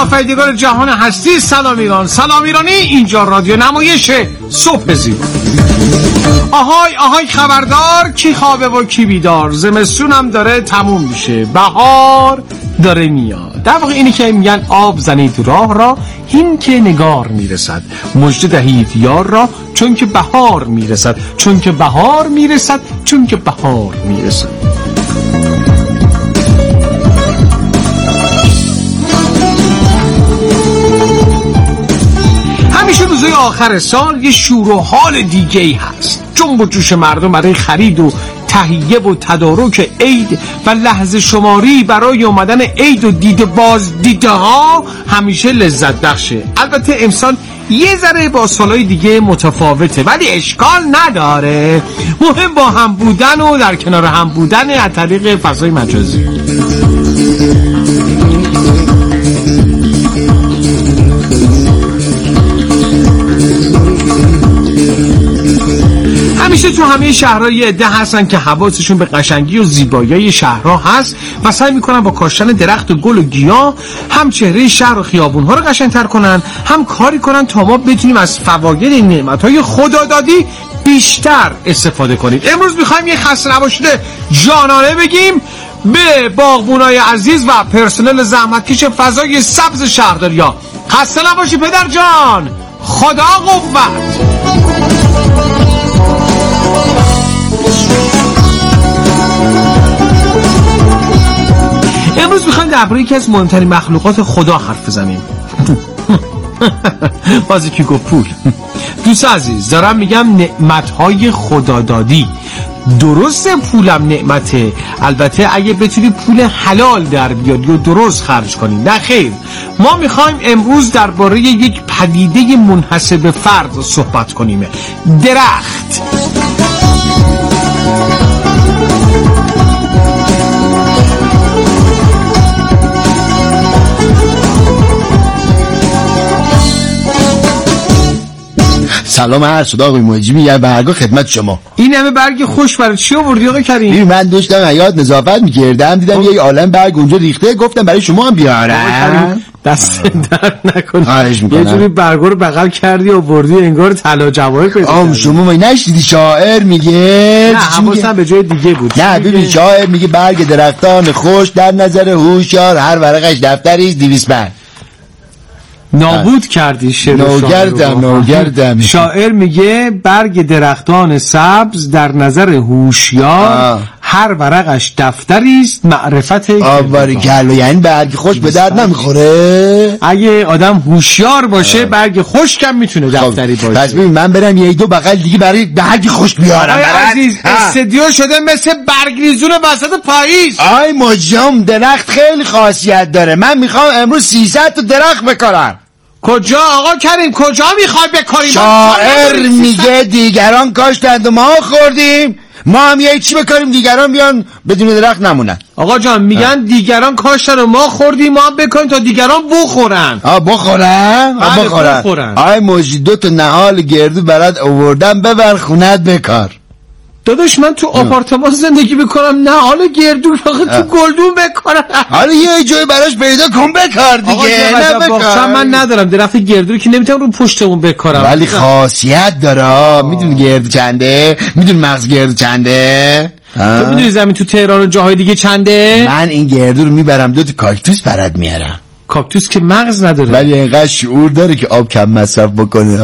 آفریدگار جهان هستی. سلام ایران، سلام ایرانی. اینجا رادیو نمایش صبح زیبا. آهای آهای خبردار، کی خوابه و کی بیدار. زمستونم داره تموم میشه، بهار داره میاد. در واقع اینی که میگن آب زنید راه را، هین که نگار میرسد. مژده دهید یار را، چون که بهار میرسد. چون که بهار میرسد. چون که بهار میرسد. همیشه روزهای آخر سال یه شور و حال دیگه ای هست. جنب و جوش مردم برای خرید و تهیه و تدارک عید و لحظه شماری برای اومدن عید و دیده ها همیشه لذت بخشه. البته امسال یه ذره با سالهای دیگه متفاوته، ولی اشکال نداره. مهم با هم بودن و در کنار هم بودن از طریق فضای مجازی. همیشه تو همه شهرهای عده هستن که حواسشون به قشنگی و زیبایی شهرها هست و سعی میکنن با کاشتن درخت و گل و گیاه هم چهره شهر و خیابونها رو قشنگتر کنن، هم کاری کنن تا ما بتونیم از فواید این نعمتهای خدادادی بیشتر استفاده کنیم. امروز میخوایم یه خسته نباشید جانانه بگیم به باغبونای عزیز و پرسنل زحمتکش فضای سبز شهرداریا. خسته نباشی پدر جان، خدا قوت. امروز میخوایم درباره یکی از مهمترین مخلوقات خدا حرف بزنیم. بازی کی گفت پول. دوست عزیز، دارم میگم نعمتهای خدادادی. درسته پولم نعمته، البته اگه بتونی پول حلال در بیاری و درست خرج کنی. نه خیر، ما میخوایم امروز درباره یک پدیده منحصر به فرد صحبت کنیم. درخت. سلام عرض شد آقای موجبی، یه برگا خدمت شما. این همه برگ خوش برای چی آوردی آقای کریم؟ من داشتم حیاط نظافت می‌کردم، دیدم یه عالم برگ اونجا ریخته، گفتم برای شما هم بیارم. دست درد نکنه. خواهش می‌کنم. یه جوری برگا رو بغل کردی و بردی انگار طلا جواهر پیدا کردی. شما ما نشدیدی شاعر میگه؟ نه حواسم به جای دیگه بود. نه ببین شاعر میگه برگ درختان خوش در نظر هوشیار، هر ورقش دفتری 200 برگ. نابود کردی شعر. نوگردم. شاعر میگه برگ درختان سبز در نظر هوشیار، هر ورقش دفتری است معرفت. باریکلا، یعنی برگ خوش به درد نمیخوره. اگه آدم هوشیار باشه برگ خوش کم میتونه دفتری باشه. پس ببین من برم یه دو بغل دیگه برای برگ خوش بیارم. عزیز استدیو شده مثل برگریزون وسط پاییز. آی مجام، درخت خیلی خاصیت داره. من میخوام امروز 300 تا درخت بکارم. کجا آقا کریم، کجا میخوای بکاریم؟ شاعر میگه دیگران کاشتند و ما خوردیم، ما هم یه چی بکاریم دیگران بیان بدون درخت نمونن. آقا جان میگن دیگران کاشتن و ما خوردیم، ما هم بکنیم تا دیگران بخورن. بخورن. آی موجی 2 تا نهال گردو برات آوردم، ببر خونت بکار. داداش من تو آپارتمان زندگی میکنم، نه حالا گردو تو گلدون بکارم. حالا یه جای براش پیدا کن بکار دیگه. نه بکار. من ندارم درخت گردو که نمیتونم رو پشتمون بکارم، ولی خاصیت داره. میدونی گردو چنده؟ میدونی مغز گردو چنده؟ تو میدونی زمین تو تهران و جاهای دیگه چنده؟ من این گردو رو میبرم 2 تا کاکتوس برات میارم. کاکتوس که مغز نداره ولی اینقدر شعور داره که آب کم مصرف بکنه.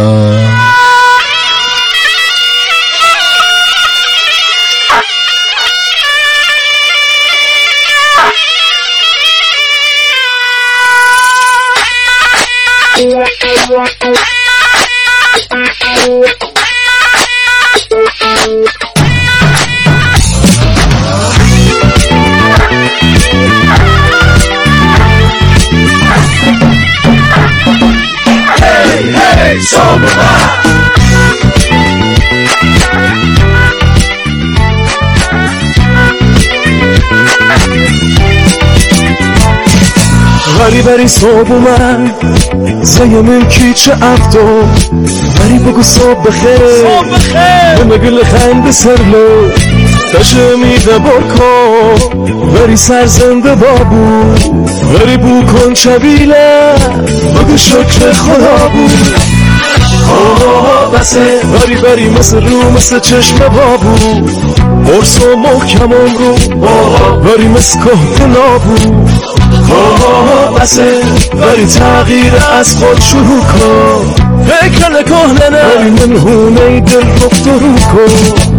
ولی بری صبح اومد زیمون کی چه افتو ولی بگو صبح بخیر نمگل خند سرلو تشه میده برکو بری سرزنده بابو، بری بو کن چبیله بگو شکر خدا بود. بسه بری مثل رو مثل چشم بابو، برس و محکمم رو بری مثل که نابو. بسه بری تغییر از خود شروع کن، فکر نکهنه بری منهونه دل رو فرو کن.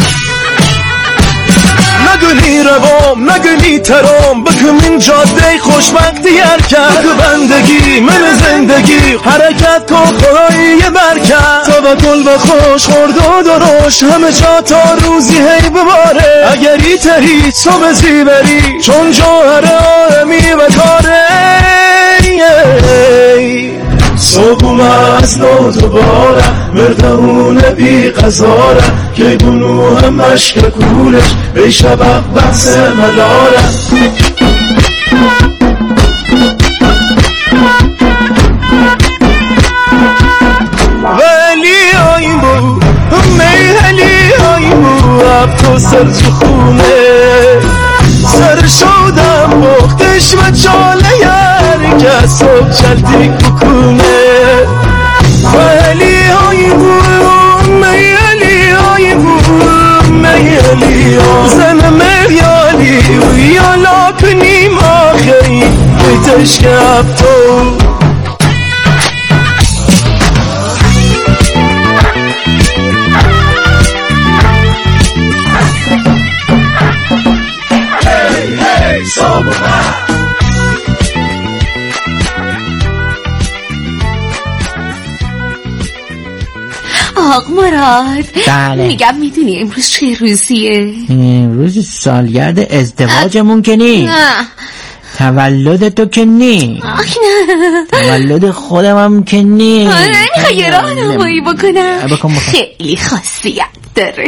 نگلی روام نگلی ترام، بکم این جاده خوشبختی حرکت، بکو بندگی من زندگی حرکت کن خدایی یه برکت. توکل و خوش خورد و درشت همه جا تا روزی هی بباره، اگری تری صبح زیبری چون جوهر آرمی و کاره. صبح از نو دوباره مردمون بی قضاره، که بونو هم مشک کولش بی شبه بحث مداره. ولی آیم بو میهلی آیم بو اب تو سر تو خونه، سر شودم بختش و چاله یاری که صبح چلتیک بکنه. ولی آیم بو میهلی آیم بو میهلی زن میالی و یالا کنیم آخری بیتش که اب تو. آق مراد، بله. میگم میدونی امروز چه روزیه؟ امروز سالگرد ازدواجمون که نی، تولد تو که نی، نه تولد خودم هم که نی. میخوای یه راهنمایی بکنم؟ خیلی خاصیت داره.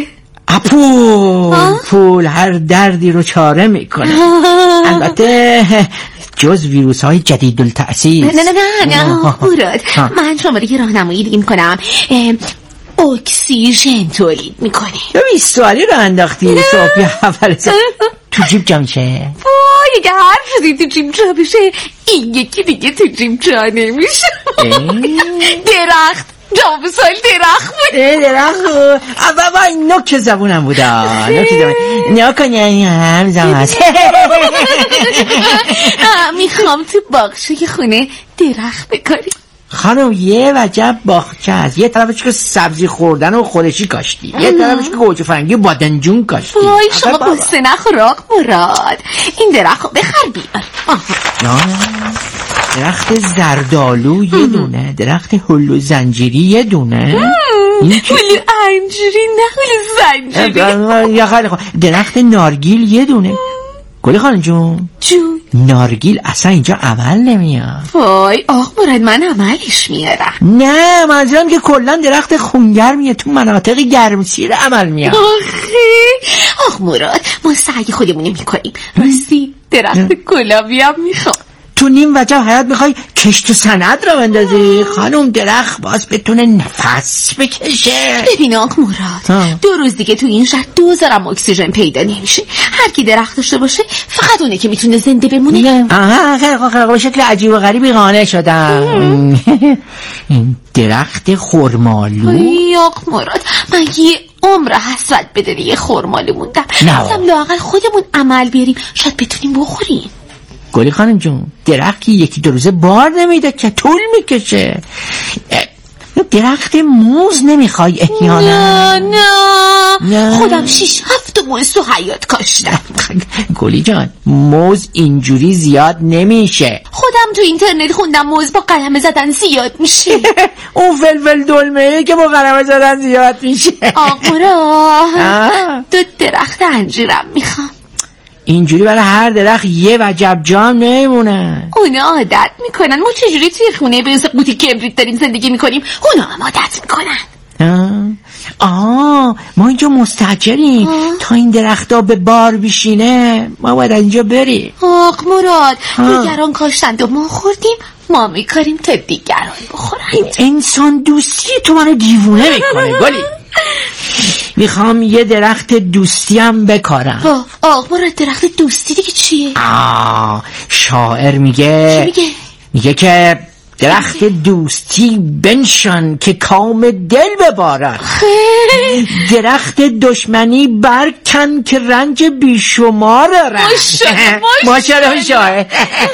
پول هر دردی رو چاره میکنه، البته جز ویروس های جدید التأثیر. نه مراد، من شما رو یه راهنمایی دیگه میکنم. اکسیژن تولید میکنه. 20 سوالی رو انداختی صبح اول تو جیب جا میشه. وای اگه هر چیزی تو جیب جا بشه این یکی دیگه تو جیب جا نمیشه. درخت جابسال درخت بود. درخت بود. بابا این نوک زبونم بودا. نیا کنی هم زمان هست. میخوام تو باغچه خونه درخت بکاری. خانم یه وجب باغچه هست، یه طرفش که سبزی خوردن و خودشی کاشتی، یه طرفش که گوجه فرنگی و بادنجون کاشتی. وای شما قصه نخور آق مراد، این درخت رو بخر بیار. درخت زردالو یه دونه، درخت هلو زنجیری یه دونه. هلو انجیری نه هلو زنجیری. یا خیلی خوب، درخت نارگیل یه دونه. گلی خانم جون نارگیل اصلا اینجا عمل نمیاد. وای آق مراد من عملش میارم. نه منظورم که کلا درخت خونگرمیه، تو مناطق گرمسیر عمل میاد. آق مراد ما سعی خودمونه میکنیم. راستی درخت گلابی هم میخوام. تو نیم وجب حیات میخوای کشت و سند را بندازی؟ خانم درخت باز بتونه نفس بکشه. ببین آق مراد 2 روز دیگه تو این شهر 2000 اکسیژن پیدا نمیشه. هر کی درخت داشته باشه فقط اونه که میتونه زنده بمونه. خیلی خوب شکل عجیب و غریبی قانع شدم. درخت خرمالو. ای آق مراد من یه عمر حسرت به دل یه خرمالو موندم. گفتم لااقل خودمون عمل بیاریم شاید بتونیم بخوریم. گلی خانم جون درختی 1-2 روزه بار نمیده که طول میکشه. درخت موز نمیخوای احیانا؟ نه خودم 6-7 موز تو حیاط کاشتم. گلی جان موز اینجوری زیاد نمیشه. خودم تو اینترنت خوندم موز با قلمه زدن زیاد میشه. اون فلفل دلمه که با قلمه زدن زیاد میشه. آقا 2 درخت انجیرم میخوام. اینجوری برای هر درخت یه وجب جام نمیمونه. اونا عادت میکنن. ما چجوری توی خونه به مثل قوطی کبریت داریم زندگی میکنیم، اونا هم عادت میکنن. ما اینجا مستاجریم تا این درختا به بار بشینه ما باید اینجا بریم. آق مراد دیگران کاشتند و ما خوردیم، ما میکاریم تا دیگران بخورند. انسان دوستی تو منو دیوونه میکنه گلی. میخوام یه درخت دوستی هم بکارم. آق مراد درخت دوستی دیگه چی؟ شاعر میگه که درخت دوستی بنشان که کام دل ببارد، درخت دشمنی برکن که رنج بیشمار دارد. ماشاءالله شاعر.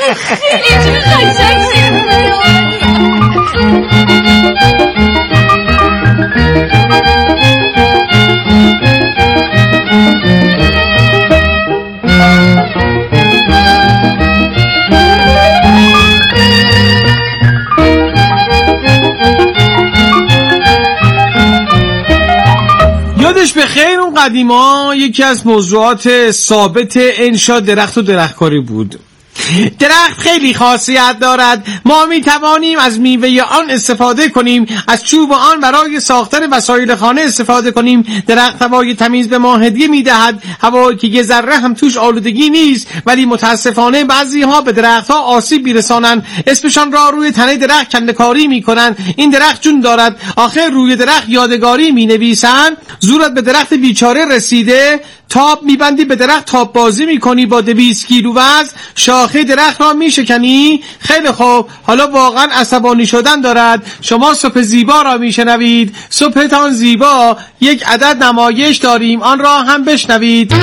یادش به خیر اون قدیما یکی از موضوعات ثابت انشا درخت و درختکاری بود. درخت خیلی خاصیت دارد. ما می توانیم از میوه آن استفاده کنیم، از چوب آن برای ساختن وسایل خانه استفاده کنیم. درخت هوای تمیز به ما هدیه می دهد، هوایی که یه ذره هم توش آلودگی نیست. ولی متاسفانه بعضی ها به درخت ها آسیب میرسانند، اسمشان را روی تنه درخت کنده‌کاری می کنند. این درخت جون دارد، آخر روی درخت یادگاری می نویسند. زورت به درخت بیچاره رسیده، تاب میبندی به درخت تاب بازی میکنی، با 200 کیلو وزن شاخه درخت را میشکنی. خیلی خوب، حالا واقعا عصبانی شدن دارد. شما صبح زیبا را میشنوید. صبحتان زیبا. یک عدد نمایش داریم، آن را هم بشنوید.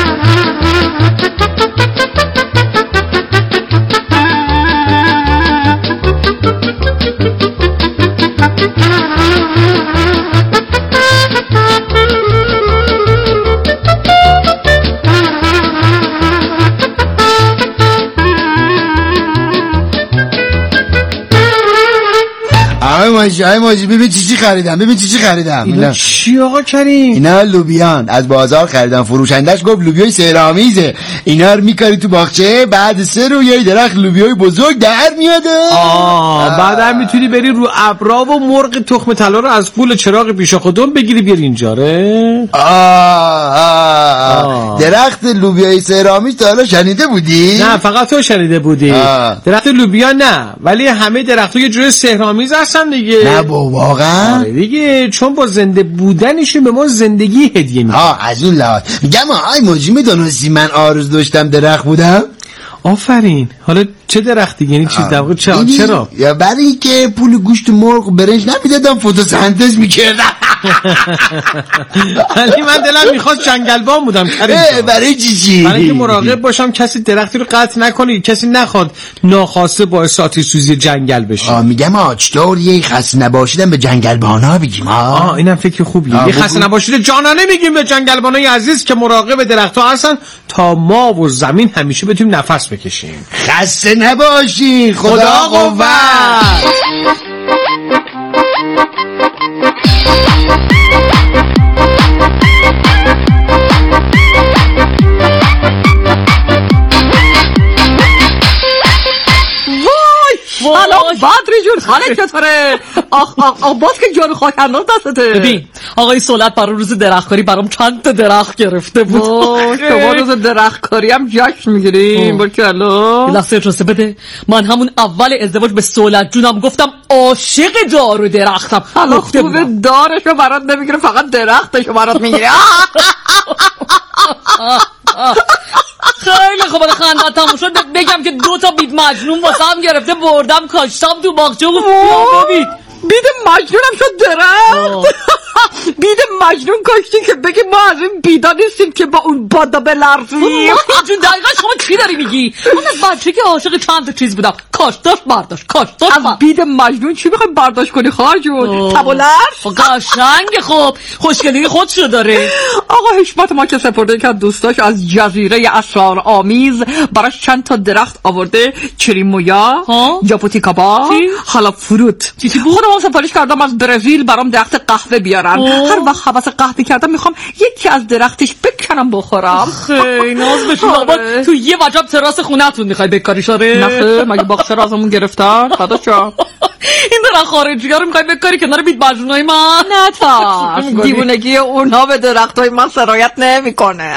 ماجی ببین چی خریدم. اینا چی آقا کریم؟ اینا لوبیان از بازار خریدم. فروشندش گفت لوبیای سه‌رآمیزه. اینا رو میکاری تو باغچه، بعد 3 رویای درخت لوبیای بزرگ در میاد. بعدم میتونی بری رو ابرا و مرغ تخم طلا رو از قول چراغ پیش خودم بگیری بیاری اینجا. درخت لوبیای سه‌رآمیز تا حالا شنیده بودی؟ نه، فقط تو شنیده بودی. درخت لوبیا نه، ولی همه درخت‌ها یه جور سه‌رآمیز هستن دیگه. نه واقعا؟ آره دیگه، چون با زنده بودنشون به ما زندگی هدیه میدن. از اون لحاظ میگم آی موجی میدونستی من آرزو داشتم درخت بودم؟ آفرین. حالا چه درختی؟ یعنی چیز در واقع چرا؟ یا برای اینکه پول گوشت مرغ برنج نمیدادم فتوسنتز میکردم. ولی من دلم میخواست جنگلبان بودم. برای چی؟ برای اینکه مراقب باشم کسی درختی رو قطع نکنه، کسی نخواد ناخواسته باعث آتش سوزی جنگل بشه. میگم چطور یه خسته نباشیدم به جنگلبانا بگیم؟ اینم فکر خوبیه. یه خسته نباشیده جانانه میگیم به جنگلبانای عزیز که مراقب درخت‌ها هستن تا ما و زمین همیشه بتونیم نفس بکشیم. خسته نباشی. خدا قوت. سلام بدری جون، حالت چطوره؟ آخ باز که جان خاک انداز دستته. ببین آقای سولت برای روز درختکاری برام چند تا درخت گرفته بود. شما روز درختکاری هم جشن میگیریم؟ باریکلا. لحظه اجازه بده، من همون اول ازدواج به سولت جونم گفتم عاشق دار و درختم. حالا خوبه دارشو برات نمیگیره، فقط درختشو برات میگیره. خیلی خوب، خندت تموم شد بگم که 2 تا بید مجنون واسم گرفته بردم کاشتم تو باغچه و ببین بید مجنونم شد درخت. بید مجنون کاشتی که بگی ما از این بیدا نیستیم که با اون بادا بلرزیم. جون دقیقا شما چی داری میگی؟ من از بچه که عاشق چند تا چیز بودم، کاشتاش برداشت. از بید مجنون چی میخوای برداشت کنی خواهر جون؟ تب و لرز؟ قشنگ. خب خوشگلی خودشو داره. آقا حشمت ما که سپرده که دوستاش از جزیره اسرار آمیز براش چند تا درخت آورده، چریمویا، جاپوتیکابا، حالا فروت. خودم سفارش کردم از برزیل برام درخت قهوه بیارن. هر وقت حواس قهوه کردم میخوام یکی از درختش بکنم بخورم. خیلی ناز بشون. تو یه وجب تراس خونه‌تون میخوای بکاری شاره؟ نه خیر، مگه باغچه رو ازمون گرفتن؟ داداشا این درخت خارجی‌ها رو میخوای بکاری کنار بید مجنونای من؟ نه تا دیوونگی اونها به درختای من سرایت نمیکنه.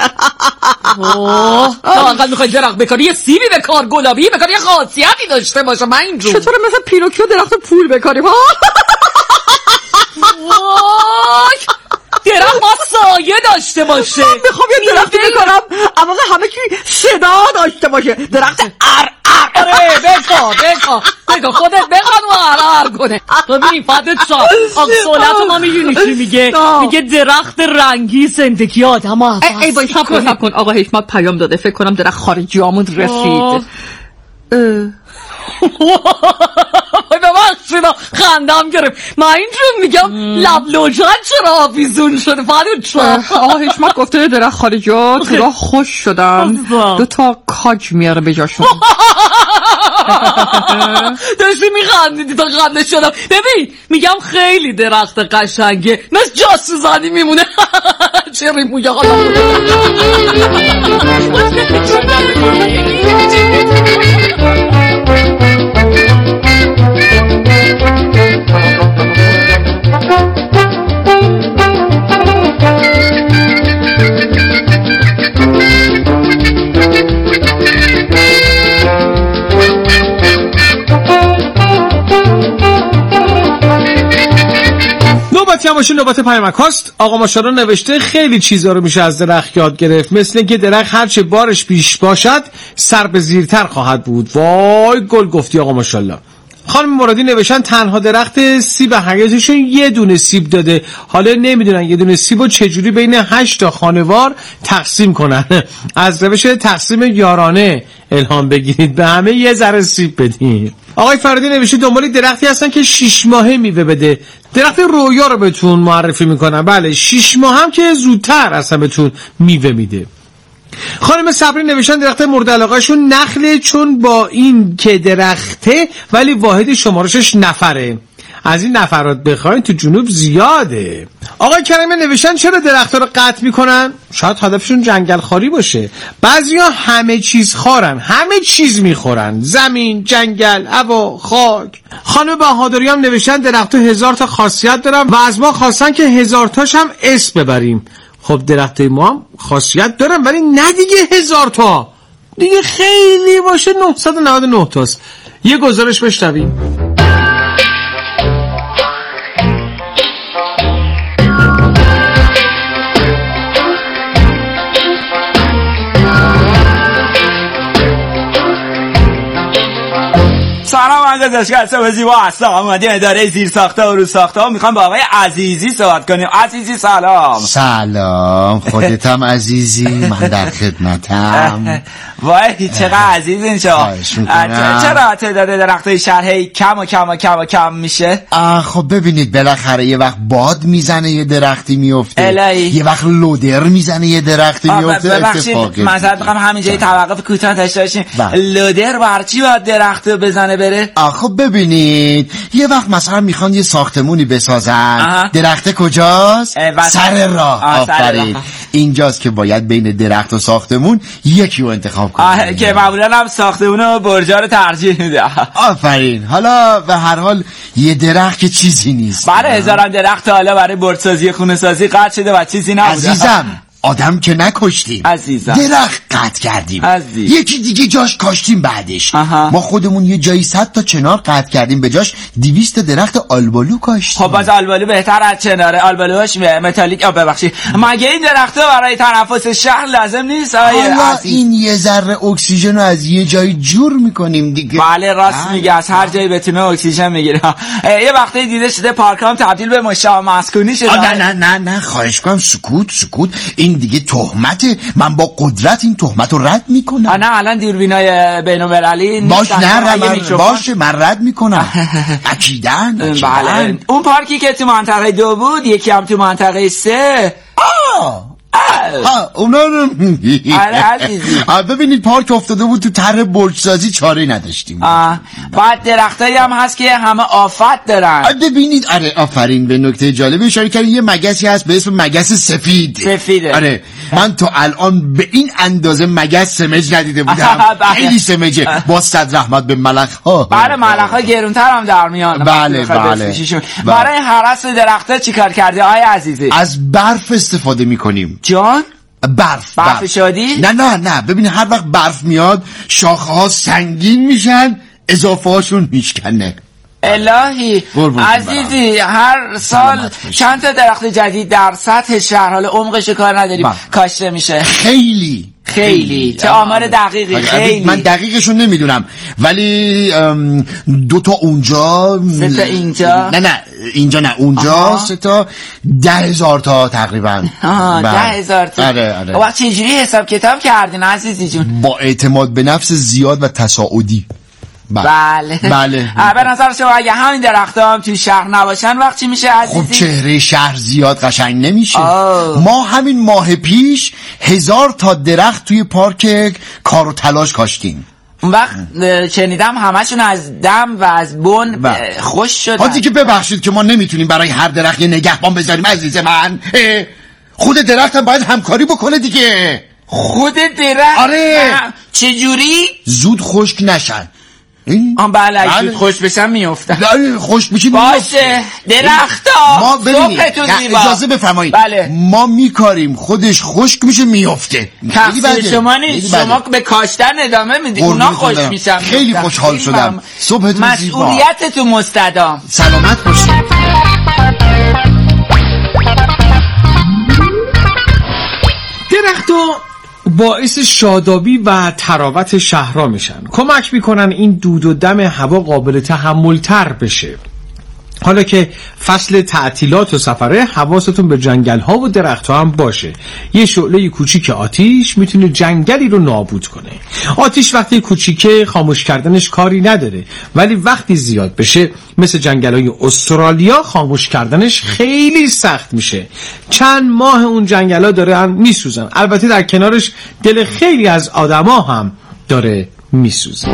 تا انقدر میخوای درخت بکاری یه سیبی بکار، گلابی بکار، یه خاصیتی داشته باشه. من اینجور چطور مثل پینوکیو درخت پول بکاریم؟ درخت باید سایه داشته باشه. من میخوام یه درختی بکنم اما همه کی صدا داشته باشه. درخت آره بگو خودت بخواد و عرار کنه. ببین فدت شد سولت ما میدونی چی میگه درخت رنگی زندگی آدم ها ای بای سب کن آقا حشمت پیام داده. فکر کنم درخت خارجی آمون رسید. ببخشید خندم گرفت. من اینجور میگم لب لوجان چرا آویزون شده فدت شد. آقا حشمت گفته درخت خارجی ها تو راه خوش شدن 2 کاج میاره به جاشون. داشتی میخندیدی تا خنده شدم. ببین میگم خیلی درخت قشنگه مثل جاسوزانی میمونه. چه ریمویه حالا نوبت پیامک هاست. آقا ماشاءالله نوشته خیلی چیزا رو میشه از درخت یاد گرفت، مثل اینکه درخت هرچه بارش بیش باشد سر به زیرتر خواهد بود. وای گل گفتی آقا ماشاءالله. خانم مرادی نوشتن تنها درخت سیب حیاتشون یه دونه سیب داده، حالا نمیدونن یه دونه سیب رو چجوری بین 8 تا خانوار تقسیم کنن. از روش تقسیم یارانه الهام بگیرید، به همه یه ذره سیب بدین. آقای فرادی نوشته دنبال درختی هستن که 6 ماهه میوه بده. درخت رویا رو بهتون معرفی میکنن. بله 6 ماه هم که زودتر اصلا بهتون میوه میده. خانم صبری نوشتن درخت مورد علاقهشون نخله، چون با این که درخته ولی واحد شمارشش نفره. از این نفرات بخواین تو جنوب زیاده. آقای کریمی نوشتن چرا درخت‌ها رو قطع میکنن؟ شاید هدفشون جنگل خاری باشه. بعضیا همه چیز خارن، همه چیز میخورن، زمین، جنگل، هوا، خاک. خانم بهادری هم نوشتن درخت‌ها 1000 تا خاصیت دارن و از ما خواستن که 1000 تاش هم اسم ببریم. خب درختای ما هم خاصیت دارن ولی نه دیگه 1000 تا، دیگه خیلی باشه 999 تاست. یه گزارش بشنویم. سلام من گزارشگر صبح زیبا هستم. اومدیم اداره زیر ساخته و رو ساخته ها میخوام با آقای عزیزی صحبت کنیم. عزیزی سلام. خودتم عزیزی، من در خدمتم. وای چقدر عزیزین شما. چرا تعداد درختای شهر کم میشه؟ خب ببینید بالاخره یه وقت باد میزنه یه درختی میفته، یه وقت لودر میزنه یه درختی میفته. ببخشید مثلا میخوام همینجا توقف کوتاه داشته باشیم. لودر برچی باید درخت بزنه بره؟ خب ببینید یه وقت مثلا میخوان یه ساختمونی بسازن، درخت کجاست؟ سر راه. آفرین. اینجاست که باید بین درخت و ساختمون یکی رو انتخاب کنید که معمولا هم ساختمون و برجا رو ترجیح میده. آفرین. حالا به هر حال یه درخت که چیزی نیست. برای هزاران درخت حالا برای برج‌سازی خونه سازی قطع شده و چیزی نبوده. عزیزم آدم که نکشتیم، عزیزم درخت قطع کردیم، یکی دیگه جاش کاشتیم بعدش. ما خودمون یه جایی 100 تا چنار قطع کردیم، به جاش 200 درخت آلبالو کاشتیم. خب باز آلبالو بهتر از چناره. آلبالوش متالیک. ببخشید مگه این درخت‌ها برای تنفس شهر لازم نیست؟ حالا این یه ذره اکسیژن رو از یه جایی جور میکنیم دیگه. بله راست میگه، از هر جایی بتونه اکسیژن میگیره. یه وقتی دیده شده پارکام تبدیل به مشت‌ها مسکونی شده. نه خواهش کنم سکوت. این دیگه تهمته. من با قدرت این تهمت رو رد میکنم. نه الان دوربینای بین‌المللی باشه من رد میکنم. اکیدن. بله اون پارکی که تو منطقه 2 بود، یکی هم تو منطقه 3. اونا رو ببینید پارک افتاده بود تو طرح برج‌سازی، چاره نداشتیم. بعد درختایی هم هست که همه آفت دارن. ببینید آره آفرین، به نکته جالبی اشاره کردین. یه مگسی هست به اسم مگس سفیده. آره من تا الان به این اندازه مگس سمج ندیده بودم. خیلی سمجه. با صد رحمت به ملخ‌ها. برای ملخ‌ها گرونتر هم در میان. بله. برای هرس درخت‌ها چیکار کرده آقای عزیزی؟ از برف استفاده می‌کنیم. جان؟ برف شادی؟ نه ببین هر وقت برف میاد شاخه ها سنگین میشن، اضافه هاشون میشکنه. الهی عزیزی هر سال چند تا درخت جدید در سطح شهر، حالا عمقش کار نداریم، کاشته میشه؟ خیلی چه آمار دقیقی؟ خیلی من دقیقشون نمیدونم، ولی 2 تا اونجا، 3 تا اینجا، نه اینجا نه اونجا، 3 تا 10,000 تا تقریبا. 10,000 تا. آره. وقت چجوری حساب کتاب کردین عزیزی جون؟ با اعتماد به نفس زیاد و تصاعدی. بله. به نظر شما اگه همین درخت‌ها هم توی شهر نباشن وقت چی میشه عزیزی؟ خب چهره شهر زیاد قشنگ نمیشه. ما همین ماه پیش 1000 تا درخت توی پارک کار و تلاش کاشتیم. اون وقت شنیدم همشون از دم و از بن خوش شدن. حاجی که ببخشید که ما نمیتونیم برای هر درخت یه نگهبان بذاریم عزیز من. خود درخت هم باید همکاری بکنه دیگه. خود درخت؟ آره. چجوری؟ زود خشک نشن. بله زود خوش بشن میافتن. خوش بشی باشه درختا ما ببینید اجازه بفرمایید. بله. ما میکاریم خودش خشک میشه میافته. تقصیر شما نیست، شما به کاشتن ادامه میدید اونا خوش میشن. خیلی خوشحال شدم. صبحتون زیبا. مسئولیتتون مستدام. سلامت باشید. درختو باعث شادابی و تراوت شهرها میشن، کمک میکنن این دود و دم هوا قابل تحمل تر بشه. حالا که فصل تعطیلات و سفره، حواستون به جنگل ها و درخت ها هم باشه. یه شعله کوچیک آتیش میتونه جنگلی رو نابود کنه. آتیش وقتی کوچیکه خاموش کردنش کاری نداره، ولی وقتی زیاد بشه مثل جنگل های استرالیا خاموش کردنش خیلی سخت میشه. چند ماه اون جنگل ها داره میسوزن. البته در کنارش دل خیلی از آدما هم داره میسوزه.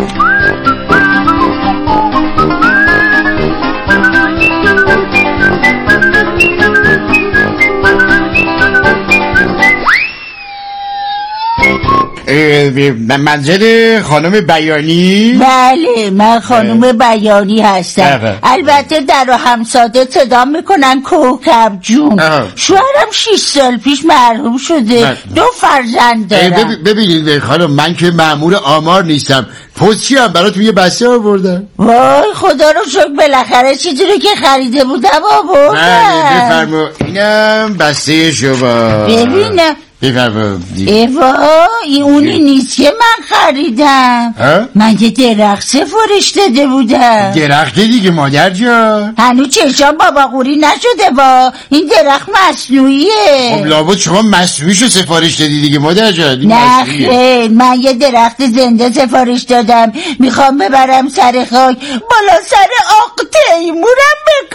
منزل خانم بیانی؟ بله من خانم بیانی هستم. البته در و همساده صدا میکنن کوکب جون. شوهرم 6 سال پیش مرحوم شده. 2 فرزند دارم. ببینید خانم، من که مأمور آمار نیستم، پستی هم براتون یه بسته آوردم. وای خدا رو شکر بالاخره چیزی رو که خریده بودم آوردم. بله بفرما، اینم بسته شما. ببینم وای اونی نیست که من خریدم. من یه درخت سفارش داده بودم. درخت دیگه مادر جان؟ هنوز چشام بابا قوری نشده با این درخت مصنوعیه. خب لابد شما مصنوعیشو سفارش دادی دیگه مادر جان. نه خیلی من یه درخت زنده سفارش دادم، میخوام ببرم سر خاک بالا سر آق تیمورم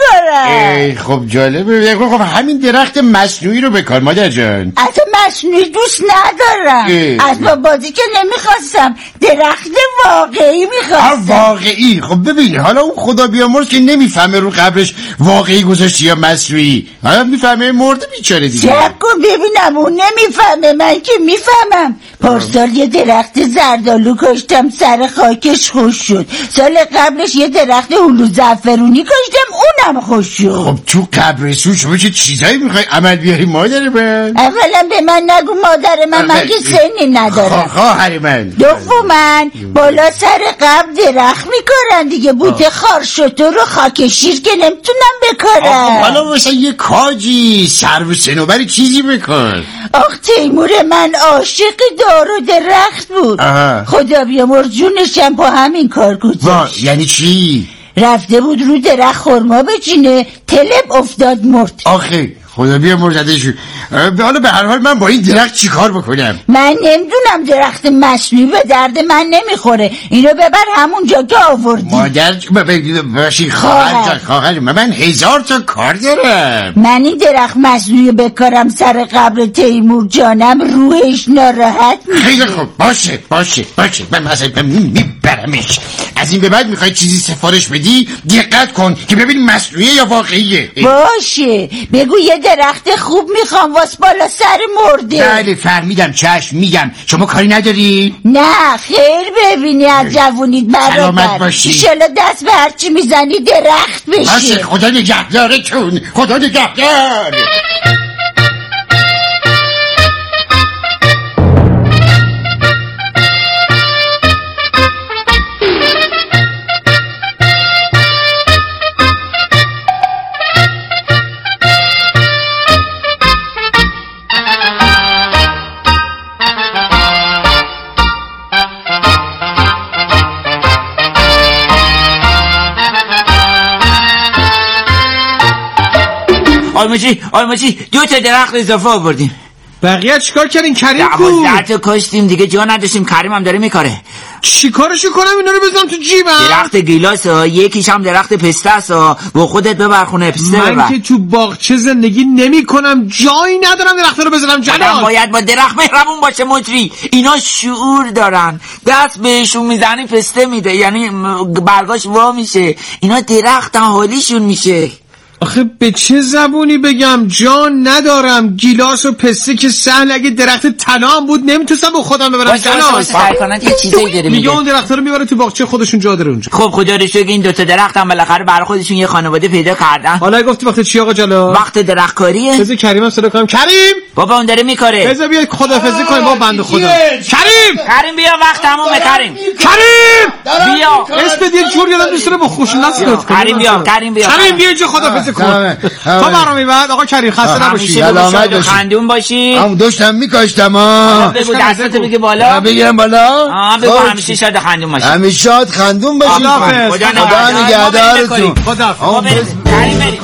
بکارم. خب جالبه. خب همین درخت مصنوعی رو بکار مادر جان. مصنوعی دوست ندارم. اسباب بازی که نمیخواستم، درخت واقعی میخواستم. واقعی؟ خب ببینی حالا اون خدا بیامرز که نمیفهمه رو قبرش واقعی گذاشتی یا مصنوعی، حالا میفهمه مرده بیچاره دیگه. چک کن ببینم اون نمیفهمه، من که میفهمم. پارسال یه درخت زردالو کاشتم سر خاکش خوش شد. سال قبلش یه درخت هلو زعفرونی کاشتم اونم خوش شد. خب تو قبرستون شما چه چیزایی میخوای عمل بیاری مادر من؟ اولا به من نگو مادر من که سنی ندارم. خواهر من. دوماً بالا سر قبر درخت میکارن دیگه، بوته خارشتو رو خاک شیر که نمیتونم بکارم. حالا مثلا یه کاجی سرو سنوبری چیزی بکن. آخ تیمور من عاشق دار و درخت بود. خدا بیامرز جونشم با همین کار گذاشت. یعنی چی؟ رفته بود رو درخت خرما بچینه، تلپ افتاد مرد. آخه خدا بیامرزدش. حالا به هر حال من با این درخت چی کار بکنم؟ من نمیدونم، درخت مصنوعی به درد من نمیخوره. اینو ببر همونجا که آوردی. مادر باشی خواهر من 1000 تا کار دارم. من این درخت مصنوعی بکارم سر قبر تیمور جانم روحش ناراحت میشه. خیلی خوب باشه من مثلا میبرمش. از این به بعد میخوای چیزی سفارش بدی دقت کن که ببین مصنوعیه یا واقعیه. باشه بگو یه درخت خوب میخوام واس بالا سر مرده. بله فهمیدم، چشم میگم. شما کاری نداری؟ نه خیر ببینی از جوونیت برادر. سلامت باشی. ایشالا دست به هرچی میزنی درخت بشی. باشه خدا نگهدارتون. خدا نگهدار. آی ماجی 2 تا درخت اضافه آوردیم. بقیه چیکار کردین کریم کو؟ 12 تا کاشتیم دیگه جا نداشتیم. کریم هم داره میکاره. چیکارشو کنم اینا رو بزنم تو جیبم؟ درخت گیلاس ها، یکیش هم درخت پسته است ها. با خودت ببر خونه پسته ببر. من که تو باغچه زندگی نمیکنم، جایی ندارم درخت رو بزنم. جلال باید با درخت مهربون باشه مجری. اینا شعور دارن، دست بهشون میزنی پسته میده، یعنی برگاش وا میشه. اینا درخت حالیشون میشه. آخه به چه زبونی بگم؟ جان ندارم. گیلاس و پسته که سهل، اگه درخت طلا هم بود نمیتونستم با خودم ببرم. جلال یه چیزی داره میگه اون درخت‌ها رو میبره تو باغچه خودشون، جا داره اونجا. خب خدا رو شکر این 2 تا درخت هم بالاخره برای خودشون یه خانواده پیدا کردن. حالا گفتی وقت چی آقا جلال؟ وقت درخت کاریه. بذار کریمم صدا کنم. کریم بابا اون داره میکاره. بذار بیاد خدافظی کنیم با بنده خدا. کریم بیا وقت تمومه. کریم بیا. اسم دیگه جور یادم نیست با خوشناس لطف کن. کریم بیا اینجا خدافظی کن. تا برنامه بعد آقا کریم خسته نباشی. سلامت باشی. خندون باشی. هم داشتم میکاشتم ها. بگو دستاتو بگی بالا. بگیرم بالا. بگو همیشه شاد خندون باشی. همیشه شاد خندون باشی. خدا نگهدارتون. کریم بریم.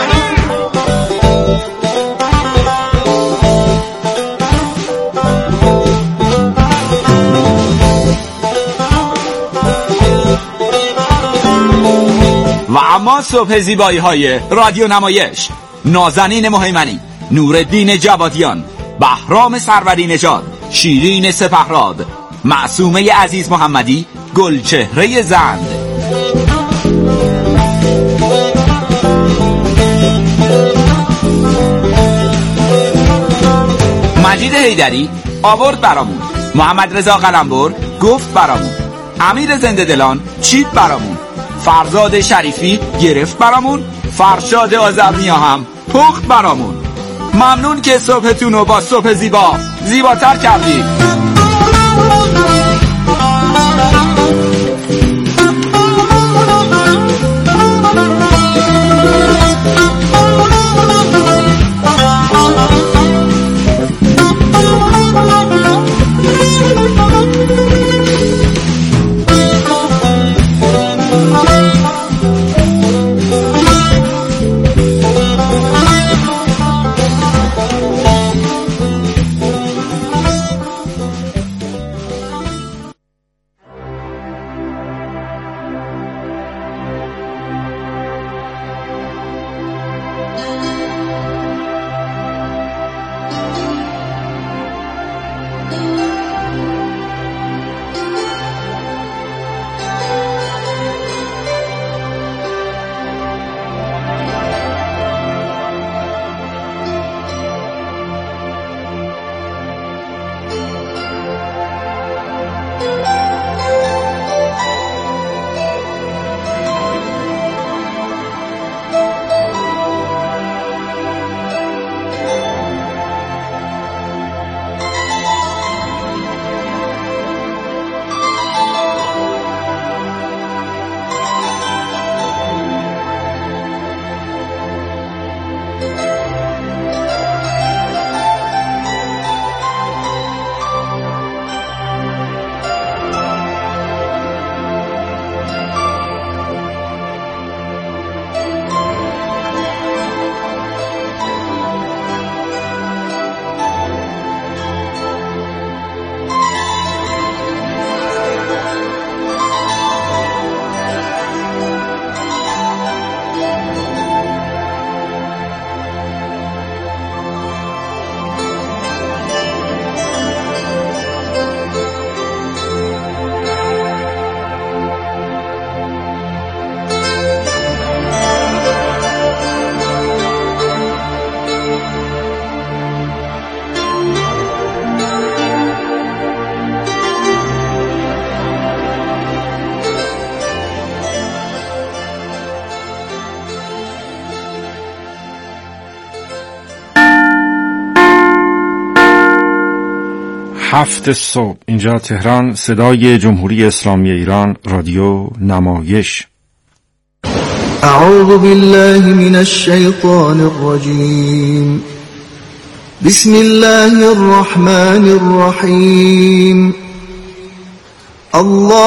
و اما صبح زیبایی های رادیو نمایش: نازنین مهیمنی، نورالدین جوادیان، بهرام سروری نژاد، شیرین سپهراد، معصومه عزیز محمدی، گلچهره زند. مجید حیدری آورد برامون، محمد رضا قلمبر گفت برامون، امیر زنده دلان چید برامون، فرزاد شریفی گرفت برامون، فرشاد آذرنیا هم پخت برامون. ممنون که صبحتون رو با صبح زیباتر کردید. هفت صبح اینجا تهران، صدای جمهوری اسلامی ایران، رادیو نمایش. اعوذ بالله من الشیطان الرجیم. بسم الله الرحمن الرحیم. الله